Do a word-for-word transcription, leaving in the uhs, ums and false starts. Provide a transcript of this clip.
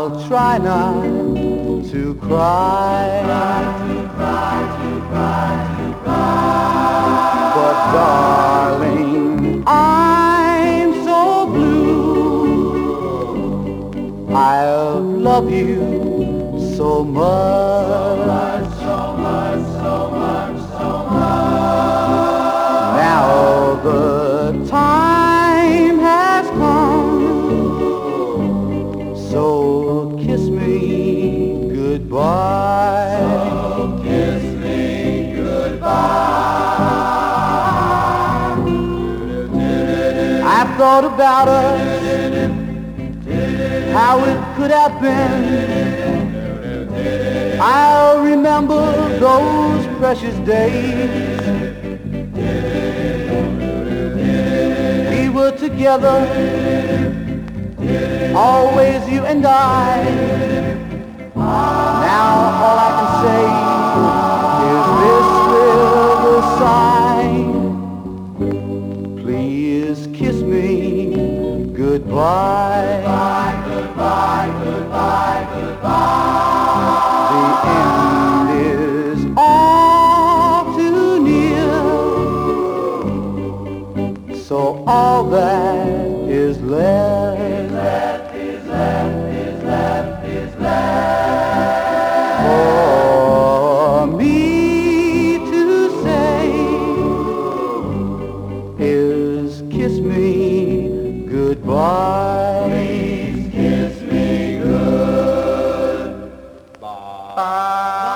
I'll try not to cry, but darling, I'm so blue. I'll love you so much, so much, so much, so much. Now the time has come, so kiss me goodbye. So kiss me goodbye. I've thought about us, how it could have been. I'll remember those precious days. We were together, always you and I. Now all I can say is this with a sigh. Please kiss me goodbye. Goodbye, goodbye, goodbye, goodbye. The end is all too near, so all that is left Is left, is left, is left, is left for me to say is kiss me goodbye. Please kiss me goodbye.